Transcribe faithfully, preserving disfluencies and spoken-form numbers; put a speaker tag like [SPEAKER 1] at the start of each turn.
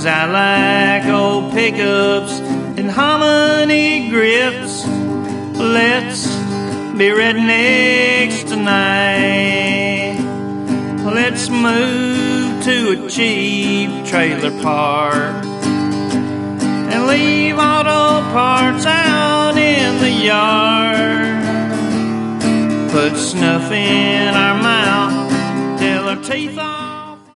[SPEAKER 1] 'cause I like old pickups and harmony grips. Let's be rednecks tonight. Let's move to a cheap trailer park and leave auto parts out in the yard. Put snuff in our mouth till our teeth are